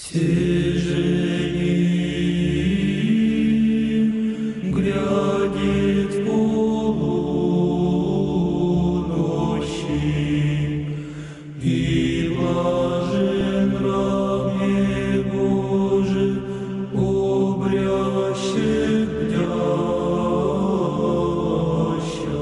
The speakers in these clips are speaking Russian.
Тяжелее грядет полуночи, и блажен рабе Божий, обрящет бдяща.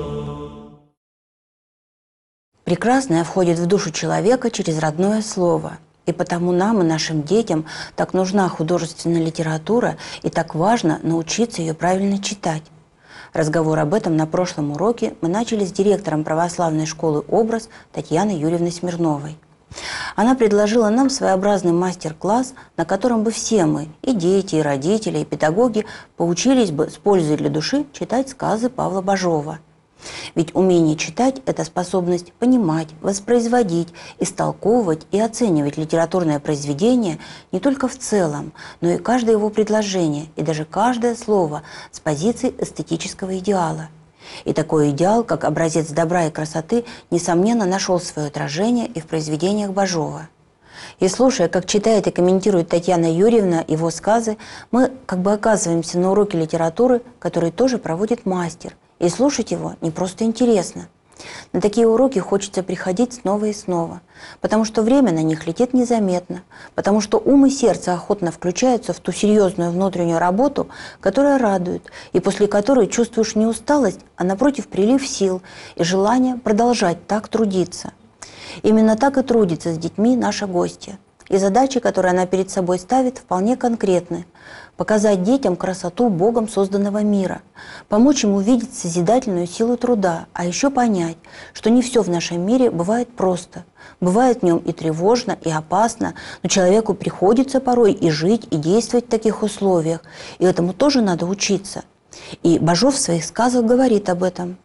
Прекрасное входит в душу человека через родное слово. И потому нам и нашим детям так нужна художественная литература, и так важно научиться ее правильно читать. Разговор об этом на прошлом уроке мы начали с директором православной школы «Образ» Татьяной Юрьевной Смирновой. Она предложила нам своеобразный мастер-класс, на котором бы все мы, и дети, и родители, и педагоги, поучились бы с пользой для души читать сказы Павла Бажова. Ведь умение читать – это способность понимать, воспроизводить, истолковывать и оценивать литературное произведение не только в целом, но и каждое его предложение, и даже каждое слово с позиции эстетического идеала. И такой идеал, как образец добра и красоты, несомненно, нашел свое отражение и в произведениях Бажова. И слушая, как читает и комментирует Татьяна Юрьевна его сказы, мы как бы оказываемся на уроке литературы, который тоже проводит мастер. И слушать его не просто интересно. На такие уроки хочется приходить снова и снова, потому что время на них летит незаметно, потому что ум и сердце охотно включаются в ту серьезную внутреннюю работу, которая радует, и после которой чувствуешь не усталость, а напротив прилив сил и желание продолжать так трудиться. Именно так и трудится с детьми наша гостья. И задачи, которые она перед собой ставит, вполне конкретны. Показать детям красоту Богом созданного мира, помочь им увидеть созидательную силу труда, а еще понять, что не все в нашем мире бывает просто. Бывает в нем и тревожно, и опасно, но человеку приходится порой и жить, и действовать в таких условиях, и этому тоже надо учиться. И Бажов в своих сказах говорит об этом.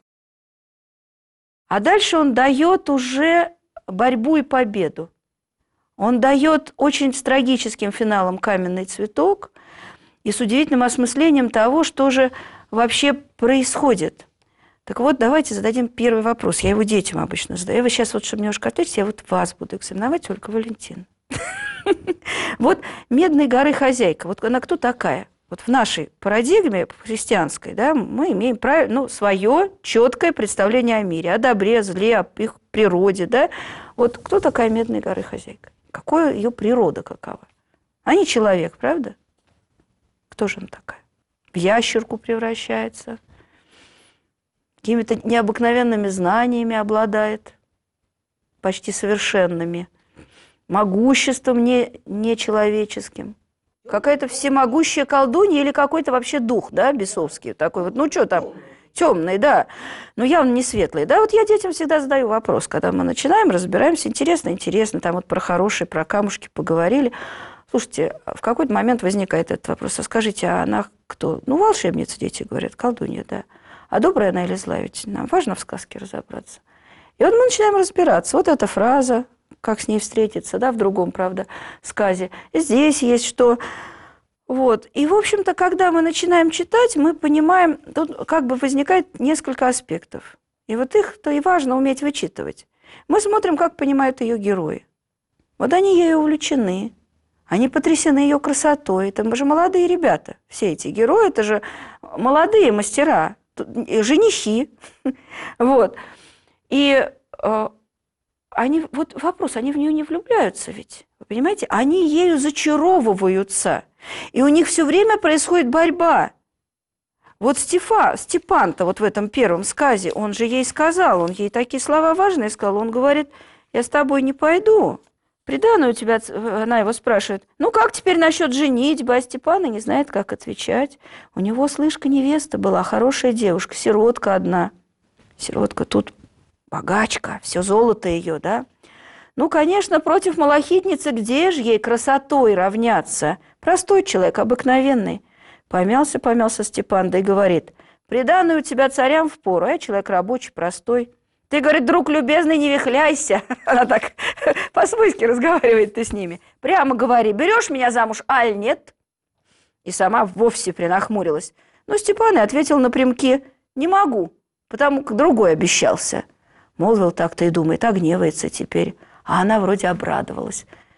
А дальше он дает уже борьбу и победу. Он дает очень с трагическим финалом «Каменный цветок» и с удивительным осмыслением того, что же вообще происходит. Так вот, давайте зададим первый вопрос. Я его детям обычно задаю. Вы сейчас, вот, чтобы немножко ответить, я вот вас буду экзаменовать, только Валентин. Вот «Медной горы» хозяйка. Вот она кто такая? Вот в нашей парадигме христианской, да, мы имеем свое четкое представление о мире, о добре, о зле, о их природе. Да? Вот кто такая «Медной горы» хозяйка? Какая ее природа какова? А не человек, правда? Кто же она такая? В ящерку превращается, какими-то необыкновенными знаниями обладает, почти совершенными, могуществом нечеловеческим. Какая-то всемогущая колдунья или какой-то вообще дух, да, бесовский такой вот, ну что там, темный, да, но явно не светлый. Да, вот я детям всегда задаю вопрос, когда мы начинаем, разбираемся, интересно, там вот про хорошие, про камушки поговорили. Слушайте, в какой-то момент возникает этот вопрос, а скажите, а она кто? Ну, волшебница, дети говорят, колдунья, да. А добрая она или злая? Ведь нам важно в сказке разобраться. И вот мы начинаем разбираться. Вот эта фраза, как с ней встретиться, да, в другом, правда, сказе. Здесь есть что... Вот. И, в общем-то, когда мы начинаем читать, мы понимаем, тут как бы возникает несколько аспектов. И вот их-то и важно уметь вычитывать. Мы смотрим, как понимают ее герои. Вот они ею увлечены, они потрясены ее красотой. Это же молодые ребята, все эти герои, это же молодые мастера, женихи. Вот. И они, вот вопрос, они в нее не влюбляются ведь, вы понимаете? Они ею зачаровываются. И у них все время происходит борьба. Вот Степан-то вот в этом первом сказе, он же ей сказал, он ей такие слова важные сказал, он говорит, я с тобой не пойду. Приданое у тебя, она его спрашивает, ну как теперь насчет женитьбы? А Степан и не знает, как отвечать. У него, слышка, невеста была, хорошая девушка, сиротка одна. Сиротка тут богачка, все золото ее, да? Ну, конечно, против малахитницы где же ей красотой равняться? Простой человек, обыкновенный. Помялся Степан, да и говорит, приданое у тебя царям впору, а я человек рабочий, простой. Ты, говорит, друг любезный, не вихляйся. Она так по-свойски разговаривает ты с ними. Прямо говори, берешь меня замуж, аль нет? И сама вовсе принахмурилась. Но Степан и ответил напрямки, не могу, потому как другой обещался. Молвил так-то и думает, а гневается теперь. А она вроде обрадовалась.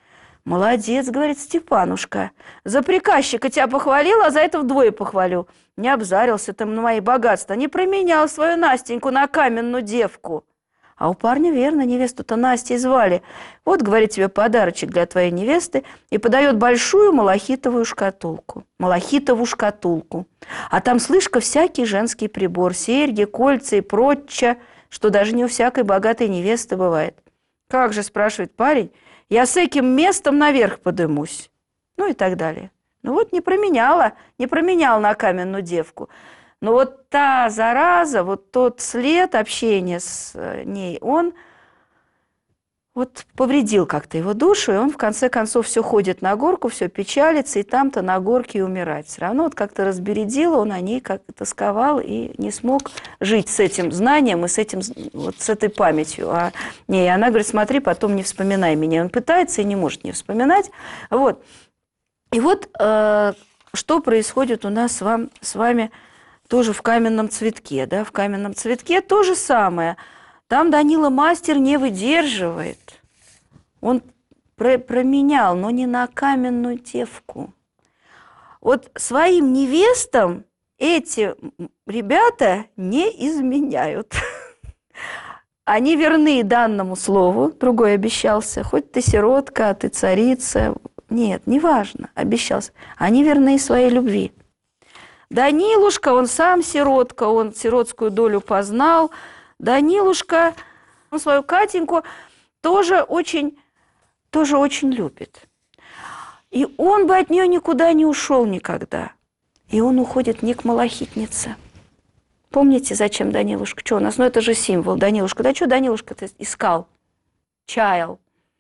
Молодец, говорит Степанушка. За приказчика тебя похвалил, а за это вдвое похвалю. Не обзарился ты на мои богатства, не променял свою Настеньку на каменную девку. А у парня верно, невесту-то Настей звали. Вот, говорит, тебе подарочек для твоей невесты, и подает большую малахитовую шкатулку. Малахитовую шкатулку. А там, слышка, всякий женский прибор, серьги, кольца и прочее, что даже не у всякой богатой невесты бывает. Как же, спрашивает парень, я с этим местом наверх подымусь. Ну и так далее. Ну вот не променял на каменную девку. Но вот та зараза, вот тот след общения с ней, он вот повредил как-то его душу, и он в конце концов все ходит на горку, все печалится, и там-то на горке и умирает. Все равно вот как-то разбередило, он о ней как-то тосковал и не смог жить с этим знанием и с этой памятью. А не, и она говорит, смотри, потом не вспоминай меня. Он пытается и не может не вспоминать. Вот. И вот что происходит у нас с вами тоже в «Каменном цветке». Да? В «Каменном цветке» то же самое. Там Данила мастер не выдерживает. Он променял, но не на каменную девку. Вот своим невестам эти ребята не изменяют. Они верны данному слову, другой обещался. Хоть ты сиротка, а ты царица. Нет, неважно, обещался. Они верны своей любви. Данилушка, он сам сиротка, он сиротскую долю познал. Данилушка, он свою Катеньку тоже очень любит. И он бы от нее никуда не ушел никогда. И он уходит не к малахитнице. Помните, зачем Данилушка? Что у нас? Ну, это же символ Данилушка. Да что Данилушка-то искал? Чаял.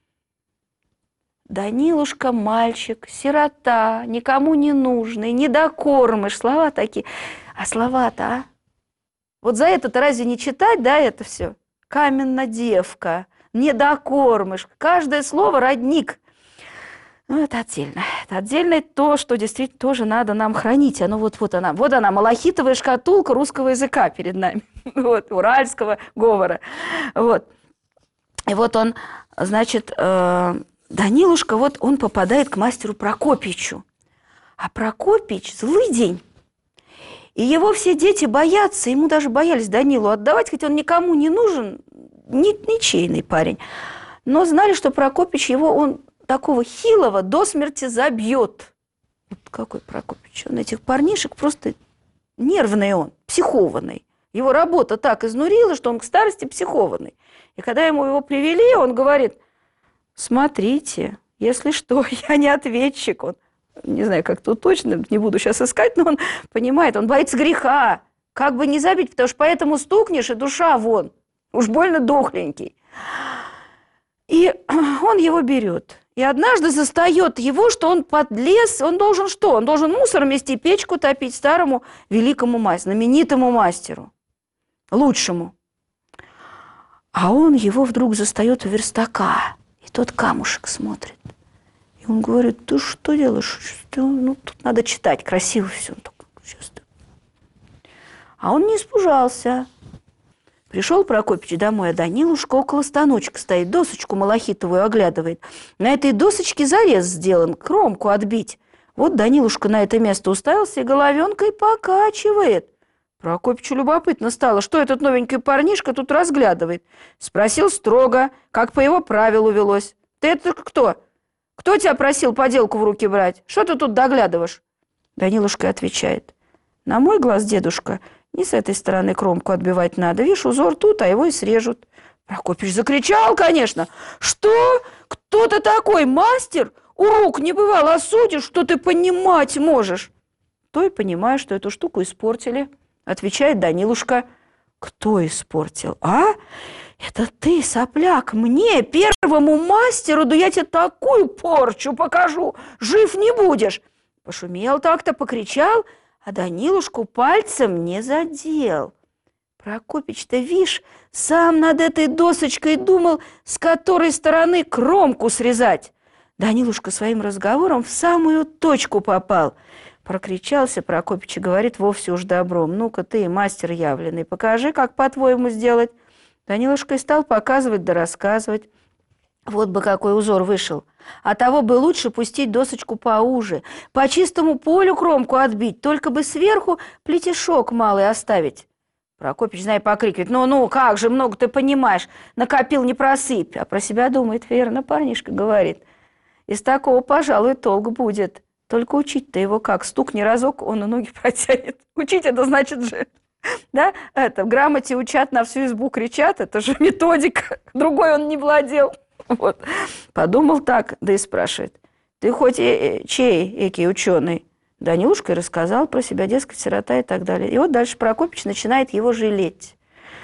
Данилушка мальчик, сирота, никому не нужный, недокормыш. Слова такие. А слова-то, а? Вот за это-то разве не читать, да, это все? Каменная девка, недокормыш. Каждое слово родник. Ну, это отдельно. Это отдельно то, что действительно тоже надо нам хранить. Оно вот она, малахитовая шкатулка русского языка перед нами. Вот, уральского говора. Вот. И вот он, значит, Данилушка, вот он попадает к мастеру Прокопичу. А Прокопич злый день. И его все дети боятся, ему даже боялись Данилу отдавать, хоть он никому не нужен, ничейный парень. Но знали, что Прокопич его, он такого хилого до смерти забьет. Вот какой Прокопич? Он этих парнишек просто нервный он, психованный. Его работа так изнурила, что он к старости психованный. И когда ему его привели, он говорит, смотрите, если что, я не ответчик. Он, не знаю, как тут точно, не буду сейчас искать, но он понимает, он боится греха. Как бы не забить, потому что поэтому стукнешь, и душа вон. Уж больно дохленький. И он его берет. И однажды застает его, что он подлез, он должен что? Он должен мусор мести, печку топить старому великому мастеру, знаменитому мастеру, лучшему. А он его вдруг застает у верстака, и тот камушек смотрит. И он говорит, ты что делаешь? Ну, тут надо читать, красиво все. А он не испужался. Пришел Прокопич домой, а Данилушка около станочка стоит, досочку малахитовую оглядывает. На этой досочке зарез сделан, кромку отбить. Вот Данилушка на это место уставился и головенкой покачивает. Прокопичу любопытно стало, что этот новенький парнишка тут разглядывает. Спросил строго, как по его правилу велось. Ты это кто? Кто тебя просил поделку в руки брать? Что ты тут доглядываешь? Данилушка отвечает. На мой глаз, дедушка, не с этой стороны кромку отбивать надо. Видишь, узор тут, а его и срежут. Прокопич закричал, конечно. Что? Кто ты такой, мастер? Урок не бывал, а судишь, что ты понимать можешь. То и понимаю, что эту штуку испортили. Отвечает Данилушка. Кто испортил? А? Это ты, сопляк, мне, первому мастеру, да я тебе такую порчу покажу. Жив не будешь. Пошумел так-то, покричал, а Данилушку пальцем не задел. Прокопич-то, вишь, сам над этой досочкой думал, с которой стороны кромку срезать. Данилушка своим разговором в самую точку попал. Прокричался Прокопич и говорит вовсе уж добром. Ну-ка ты, мастер явленный, покажи, как по-твоему сделать. Данилушка и стал показывать да рассказывать. Вот бы какой узор вышел. А того бы лучше пустить досочку поуже, по чистому полю кромку отбить, только бы сверху плетешок малый оставить. Прокопич, знай, покрикивает: ну, как же, много ты понимаешь, накопил, не просыпь. А про себя думает: верно, парнишка говорит. Из такого, пожалуй, толк будет. Только учить-то его как? Стукни разок, он и ноги протянет. Учить — это значит же, да, в грамоте учат, на всю избу кричат, это же методика, другой он не владел. Вот. Подумал так, да и спрашивает: ты хоть чей, экий ученый? Данилушка и рассказал про себя, дескать, сирота и так далее. И вот дальше Прокопич начинает его жалеть.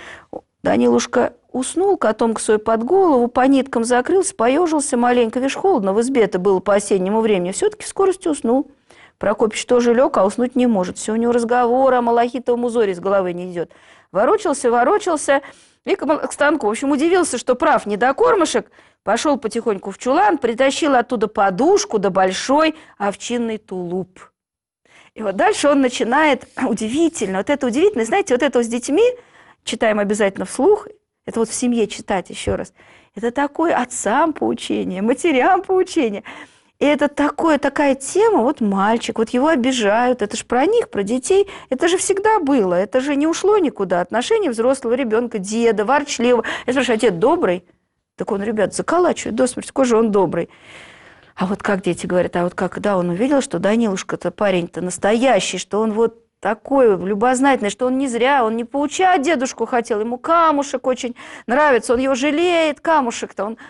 Данилушка уснул, котомка свой под голову, по ниткам закрылся, поежился маленько. Видишь, холодно в избе-то было по осеннему времени. Все-таки в скорости уснул. Прокопич тоже лег, а уснуть не может. Все у него разговор о малахитовом узоре из головы не идет. Ворочался, и к станку. В общем, удивился, что прав недокормышек. Пошел потихоньку в чулан, притащил оттуда подушку да большой овчинный тулуп. И вот дальше он начинает удивительно. Вот это удивительно. Знаете, вот это с детьми, читаем обязательно вслух, это вот в семье читать еще раз. Это такое отцам поучение, матерям поучение. И это такая тема, вот мальчик, вот его обижают, это же про них, про детей, это же всегда было, это же не ушло никуда. Отношения взрослого ребенка, деда, ворчливого. Я спрашиваю: а дед добрый? Так он, ребят, заколачивает до смерти, какой же он добрый. А вот как дети говорят, а вот когда он увидел, что Данилушка-то парень-то настоящий, что он вот такой любознательный, что он не зря, он не поучать дедушку хотел, ему камушек очень нравится, он его жалеет, камушек-то он...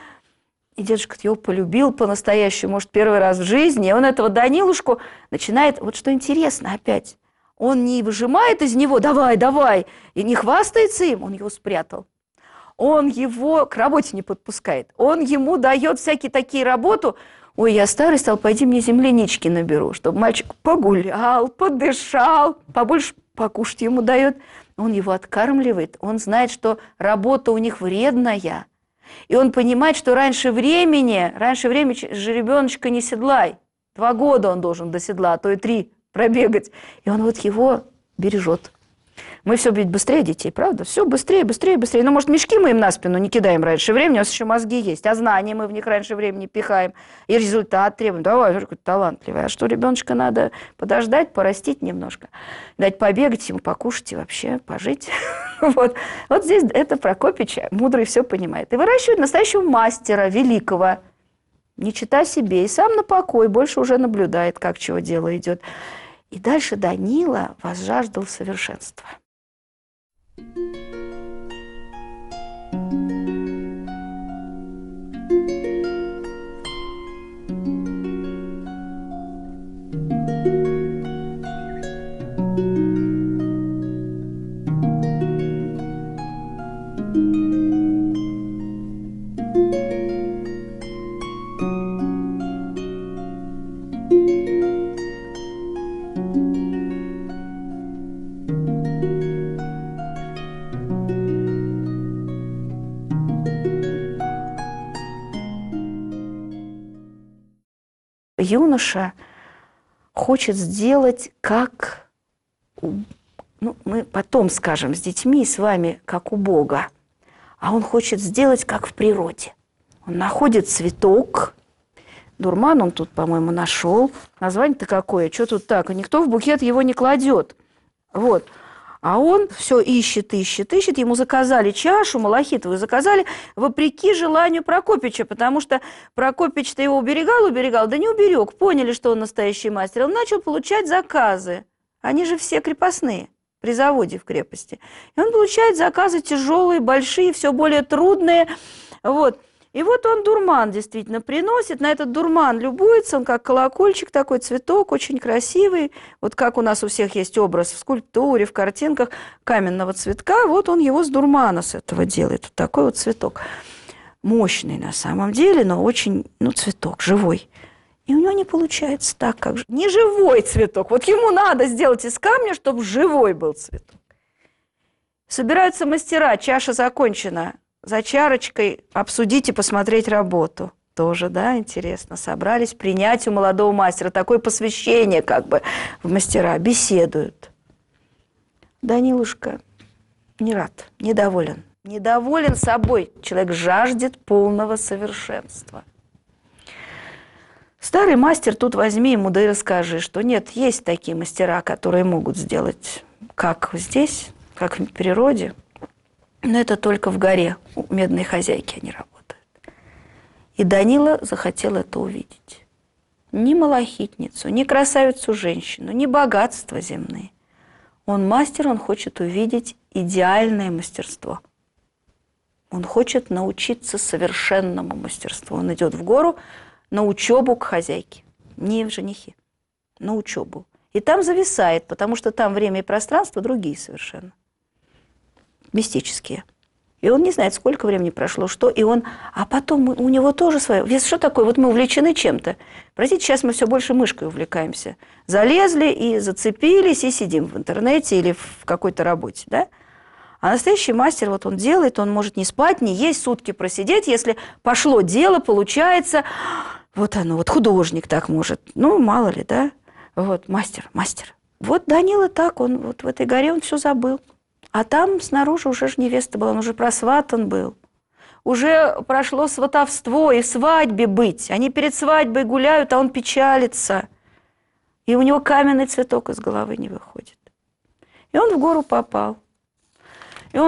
И дедушка его полюбил по-настоящему, может, первый раз в жизни. И он этого Данилушку начинает... Вот что интересно опять. Он не выжимает из него «давай, давай», и не хвастается им, он его спрятал. Он его к работе не подпускает. Он ему дает всякие такие работу. Ой, я старый стал, пойди мне землянички наберу, чтобы мальчик погулял, подышал, побольше покушать ему дает. Он его откармливает, он знает, что работа у них вредная. И он понимает, что раньше времени жеребеночка не седлай. 2 года он должен до седла, а то и 3 пробегать. И он вот его бережет. Мы все ведь быстрее детей, правда? Все быстрее. Ну, может, мешки мы им на спину не кидаем раньше времени, у нас еще мозги есть, а знания мы в них раньше времени пихаем, и результат требуем. Давай, какой талантливый. А что, ребеночка надо подождать, порастить немножко, дать побегать ему, покушать и вообще пожить. Вот здесь это Прокопич, мудрый, все понимает. И выращивает настоящего мастера, великого, не чита себе, и сам на покой, больше уже наблюдает, как чего дело идет. И дальше Данила возжаждал совершенства. Юноша хочет сделать как, мы потом скажем с детьми, с вами, как у Бога, а он хочет сделать как в природе. Он находит цветок, дурман он тут, по-моему, нашел. Название-то какое, что тут так? И никто в букет его не кладет. Вот. А он все ищет, ему заказали чашу малахитовую, заказали вопреки желанию Прокопича, потому что Прокопич-то его уберегал, да не уберег, поняли, что он настоящий мастер, он начал получать заказы, они же все крепостные при заводе в крепости, и он получает заказы тяжелые, большие, все более трудные, вот. И вот он дурман действительно приносит, на этот дурман любуется, он как колокольчик такой, цветок очень красивый, вот как у нас у всех есть образ в скульптуре, в картинках каменного цветка, вот он его с дурмана с этого делает, вот такой вот цветок, мощный на самом деле, но очень, цветок живой. И у него не получается так, как не живой цветок, вот ему надо сделать из камня, чтобы живой был цветок. Собираются мастера, чаша закончена. За чарочкой обсудить и посмотреть работу. Тоже, да, интересно. Собрались принять у молодого мастера такое посвящение как бы в мастера. Беседуют. Данилушка не рад, недоволен. недоволен собой. Человек жаждет полного совершенства. Старый мастер тут возьми ему, да и расскажи, что нет, есть такие мастера, которые могут сделать, как здесь, как в природе, но это только в горе, у медной хозяйки они работают. И Данила захотел это увидеть. Ни малахитницу, ни красавицу-женщину, ни богатства земные. Он мастер, он хочет увидеть идеальное мастерство. Он хочет научиться совершенному мастерству. Он идет в гору на учебу к хозяйке. Не в женихе, на учебу. И там зависает, потому что там время и пространство другие совершенно. Мистические. И он не знает, сколько времени прошло, что, и он... А потом у него тоже свое... Ведь что такое? Вот мы увлечены чем-то. Простите, сейчас мы все больше мышкой увлекаемся. Залезли и зацепились, и сидим в интернете или в какой-то работе, да? А настоящий мастер, вот он делает, он может не спать, не есть, сутки просидеть, если пошло дело, получается... Вот оно, вот художник так может. Ну, мало ли, да? Вот, мастер. Вот Данила так, он вот в этой горе он все забыл. А там снаружи уже же невеста была, он уже просватан был. Уже прошло сватовство и свадьбе быть. Они перед свадьбой гуляют, а он печалится. И у него каменный цветок из головы не выходит. И он в гору попал. И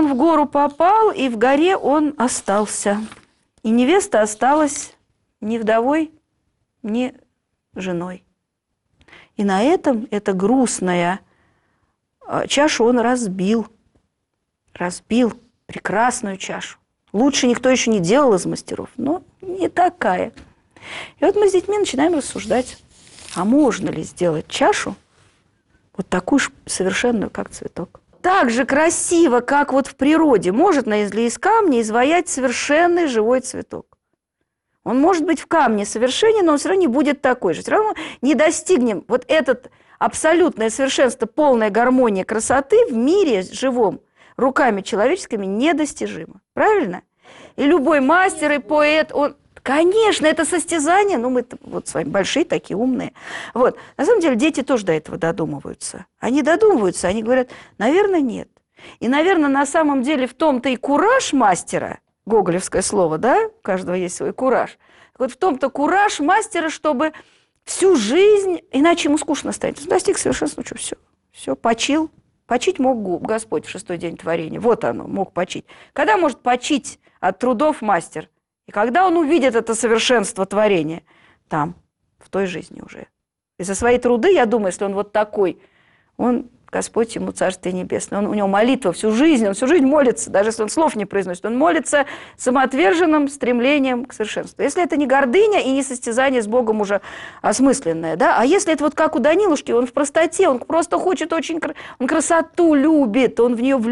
в горе он остался. И невеста осталась ни вдовой, ни женой. И на этом эта грустная чашу он разбил. Разбил прекрасную чашу. Лучше никто еще не делал из мастеров, но не такая. И вот мы с детьми начинаем рассуждать, а можно ли сделать чашу вот такую же совершенную, как цветок? Так же красиво, как вот в природе, может ли из камня изваять совершенный живой цветок. Он может быть в камне совершенен, но он все равно не будет такой же. Все равно не достигнем вот этот абсолютное совершенство, полная гармония красоты в мире живом, руками человеческими недостижимо. Правильно? И любой мастер и поэт, он... Конечно, это состязание, но мы вот с вами большие такие, умные. Вот. На самом деле дети тоже до этого додумываются. Они додумываются, они говорят, наверное, нет. И, наверное, на самом деле в том-то и кураж мастера, гоголевское слово, да, у каждого есть свой кураж. Вот в том-то кураж мастера, чтобы всю жизнь, иначе ему скучно станет. Достиг совершенства, что все, почил. Почить мог Господь в 6-й день творения. Вот оно, мог почить. Когда может почить от трудов мастер? И когда он увидит это совершенство творения? Там, в той жизни уже. И за свои труды, я думаю, если он вот такой, он, Господь ему Царствие Небесное, у него молитва всю жизнь, он всю жизнь молится, даже если он слов не произносит, он молится самоотверженным стремлением к совершенству. Если это не гордыня и не состязание с Богом уже осмысленное, да, а если это вот как у Данилушки, он в простоте, он просто хочет очень, он красоту любит, он в нее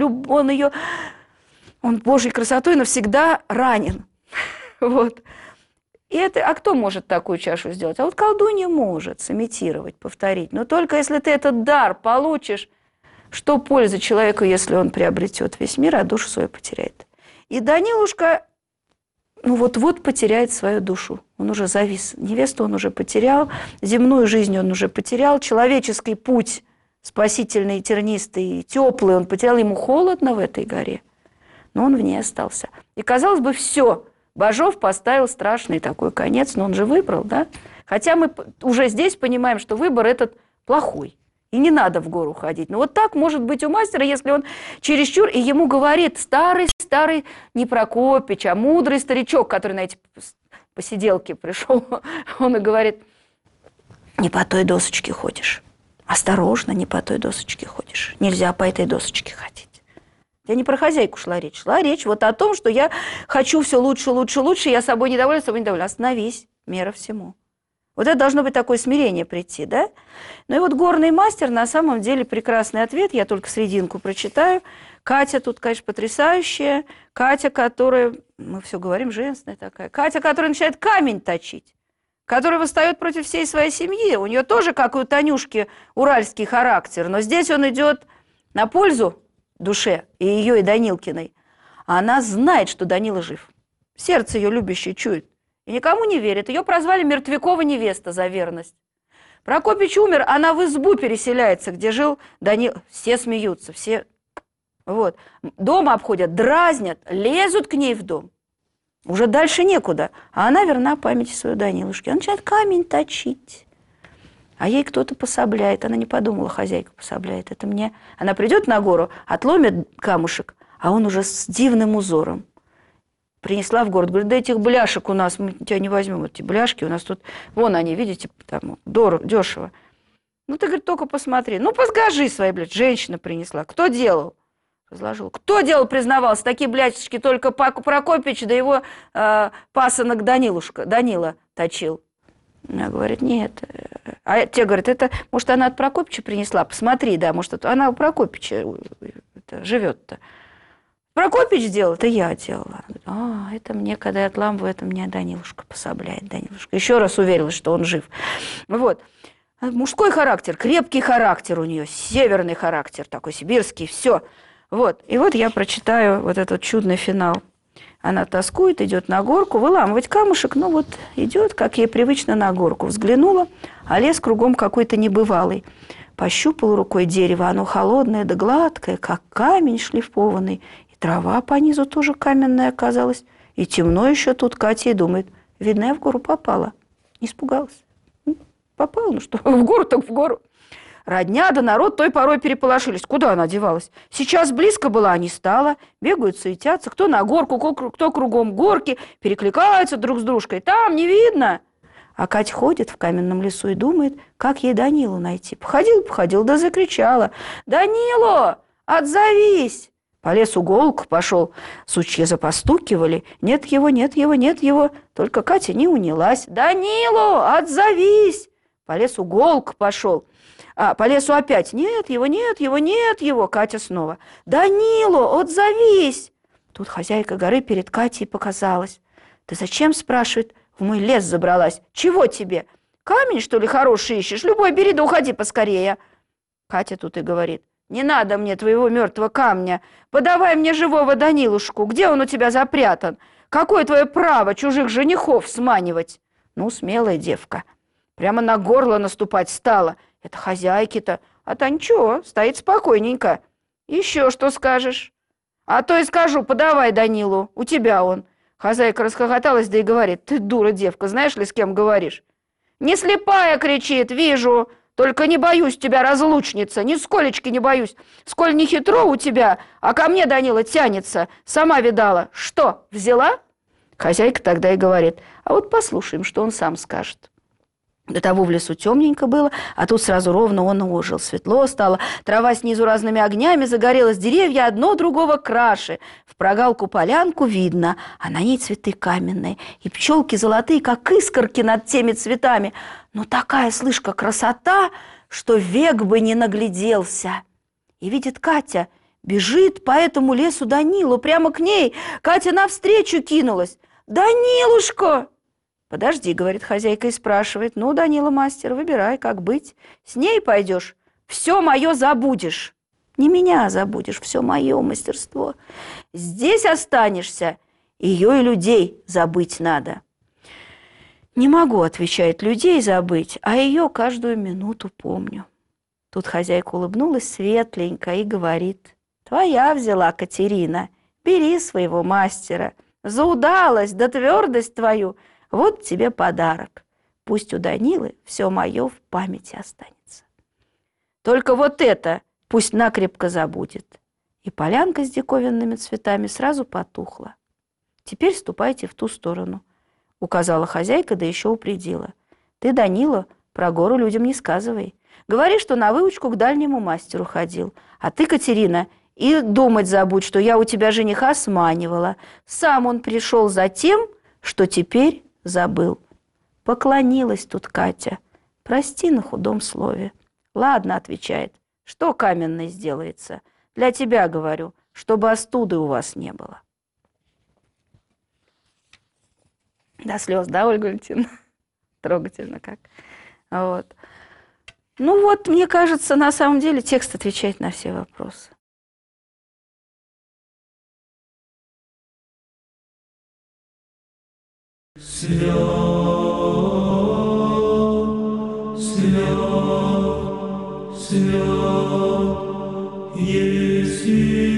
он Божьей красотой навсегда ранен. Вот. И это, а кто может такую чашу сделать? А вот колдунья может сымитировать, повторить. Но только если ты этот дар получишь, что польза человеку, если он приобретет весь мир, а душу свою потеряет? И Данилушка, ну вот-вот потеряет свою душу. Он уже завис. Невесту он уже потерял, земную жизнь он уже потерял, человеческий путь спасительный, тернистый, теплый он потерял. Ему холодно в этой горе, но он в ней остался. И, казалось бы, все. Бажов поставил страшный такой конец, но он же выбрал, да? Хотя мы уже здесь понимаем, что выбор этот плохой, и не надо в гору ходить. Но вот так может быть у мастера, если он чересчур, и ему говорит старый не Прокопич, а мудрый старичок, который на эти посиделки пришел, он и говорит, не по той досочке ходишь, осторожно, не по той досочке ходишь, нельзя по этой досочке ходить. Я не про хозяйку шла речь вот о том, что я хочу все лучше, я собой недовольна, Остановись, мера всему. Вот это должно быть такое смирение прийти, да? Ну и вот горный мастер, на самом деле, прекрасный ответ, я только серединку прочитаю. Катя тут, конечно, потрясающая. Катя, которая, мы все говорим, женственная такая. Катя, которая начинает камень точить, которая восстает против всей своей семьи. У нее тоже, как и у Танюшки, уральский характер, но здесь он идет на пользу душе и ее, и Данилкиной. А она знает, что Данила жив. Сердце ее любящее чует. И никому не верит. Ее прозвали Мертвякова невеста за верность. Прокопич умер, она в избу переселяется, где жил Данила. Все смеются, все... Вот. Дома обходят, дразнят, лезут к ней в дом. Уже дальше некуда. А она верна памяти своей Данилушке. Она начинает камень точить. А ей кто-то пособляет. Она не подумала, хозяйка пособляет. Это мне. Она придет на гору, отломит камушек, а он уже с дивным узором. Принесла в город. Говорит, да этих бляшек у нас, мы тебя не возьмем. Эти бляшки у нас тут, вон они, видите, там дешево. Ну, ты, говорит, только посмотри. Ну, поскажи свои, блядь, женщина принесла. Кто делал? Разложил. Кто делал, признавался? Такие бляшечки только Прокопич, да его пасынок Данила точил. Она говорит, нет. А те говорят, это, может, она от Прокопича принесла? Посмотри, да, может, это, она у Прокопича живет-то. Прокопич делал, это я делала. А, это мне, когда я отламываю, это мне Данилушка пособляет. Данилушка. Еще раз уверилась, что он жив. Вот. Мужской характер, крепкий характер у нее, северный характер такой, сибирский, все. Вот. И вот я прочитаю вот этот чудный финал. Она тоскует, идет на горку, выламывать камушек, ну вот идет, как ей привычно, на горку. Взглянула, а лес кругом какой-то небывалый. Пощупала рукой дерево, оно холодное да гладкое, как камень шлифованный. И трава по низу тоже каменная оказалась. И темно еще тут. Катя и думает, видно, я в гору попала. Не испугалась. Попала, ну что, в гору так в гору. Родня да народ той порой переполошились. Куда она девалась? Сейчас близко была, а не стала. Бегают, суетятся. Кто на горку, кто кругом горки. Перекликаются друг с дружкой. Там не видно. А Катя ходит в каменном лесу и думает, как ей Данилу найти. Походил, да закричала. «Данилу, отзовись!» По лесу голк пошел. Сучья запостукивали. Нет его, нет его, нет его. Только Катя не унялась. «Данилу, отзовись!» По лесу голк пошел. А по лесу опять нет его, нет его, нет его. Катя снова. «Данилу, отзовись!» Тут хозяйка горы перед Катей показалась. «Ты зачем?» – спрашивает. «В мой лес забралась. Чего тебе? Камень, что ли, хороший ищешь? Любой бери, да уходи поскорее». Катя тут и говорит. «Не надо мне твоего мертвого камня. Подавай мне живого Данилушку. Где он у тебя запрятан? Какое твое право чужих женихов сманивать?» Ну, смелая девка. Прямо на горло наступать стала. Это хозяйки-то. А та ничего, стоит спокойненько. «Еще что скажешь?» «А то и скажу, подавай Данилу, у тебя он». Хозяйка расхохоталась, да и говорит, «Ты дура, девка, знаешь ли, с кем говоришь?» «Не слепая!» — кричит, «вижу, только не боюсь тебя, разлучница, нисколечки не боюсь. Сколь не хитро у тебя, а ко мне Данила тянется, сама видала. Что, взяла?» Хозяйка тогда и говорит, «А вот послушаем, что он сам скажет». До того в лесу темненько было, а тут сразу ровно он ожил. Светло стало, трава снизу разными огнями загорелась, деревья одно другого краше. В прогалку полянку видно, а на ней цветы каменные, и пчелки золотые, как искорки над теми цветами. Но такая, слышка, красота, что век бы не нагляделся. И видит Катя, бежит по этому лесу Данилу, прямо к ней. Катя навстречу кинулась. «Данилушка!» «Подожди», — говорит хозяйка и спрашивает. «Ну, Данила, мастер, выбирай, как быть. С ней пойдешь, все мое забудешь. Не меня забудешь, все мое мастерство. Здесь останешься, ее и людей забыть надо». «Не могу», — отвечает, — «людей забыть, а ее каждую минуту помню». Тут хозяйка улыбнулась светленько и говорит, «Твоя взяла, Катерина, бери своего мастера. За удалость да твердость твою вот тебе подарок. Пусть у Данилы все мое в памяти останется. Только вот это пусть накрепко забудет». И полянка с диковинными цветами сразу потухла. «Теперь ступайте в ту сторону», — указала хозяйка, да еще упредила. «Ты, Данила, про гору людям не сказывай. Говори, что на выучку к дальнему мастеру ходил. А ты, Катерина, и думать забудь, что я у тебя жениха сманивала. Сам он пришел за тем, что теперь забыл». Поклонилась тут Катя. «Прости на худом слове». «Ладно», — отвечает, — «что каменный сделается? Для тебя, говорю, чтобы остуды у вас не было». До слез, да, Ольга Валентиновна? Трогательно как. Вот. Ну вот, мне кажется, на самом деле текст отвечает на все вопросы. Свят, свят, свят, еси